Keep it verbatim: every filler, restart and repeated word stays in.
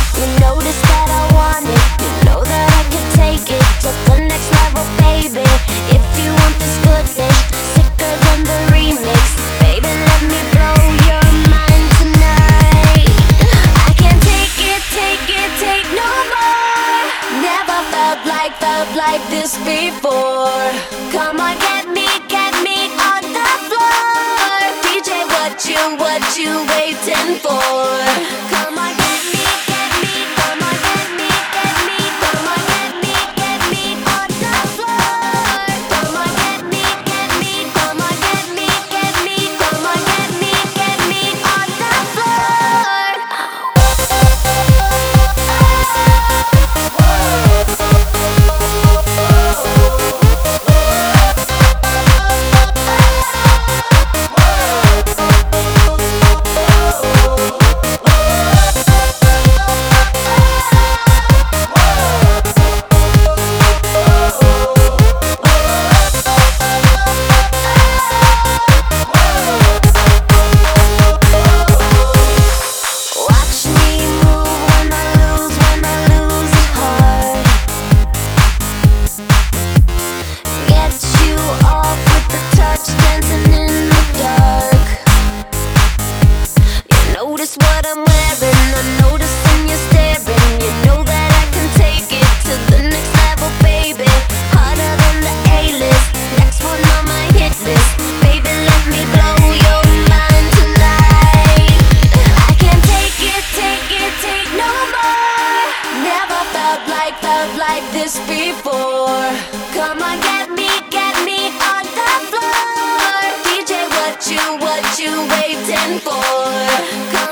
You notice that I want it, you know that I can take it to the next level, baby. If you want this goodness, sicker than the remix, baby, let me blow your mind tonight. I can't take it, take it, take no more. Never felt like, felt like this before. Come on, get me, get me on the floor. D J, what you, what you waiting for? Come on, get me, get me, come on, get me, get me, come on, get me, get me on the floor. Come on, get me, get me, come on, get me, get me, come on, get me, get me on the floor. Watch me move when I lose, when I lose it hard. Get you off with the touch, dancing in the dark. You notice what I'm wearing, I notice when you're staring. You know that I can take it to the next level, baby. Harder than the A-list, next one on my hit list. Baby, let me blow your mind tonight. I can't take it, take it, take no more. Never felt like, felt like this before. Come on, get me, get me on the floor. D J, what you, what you waiting for? Come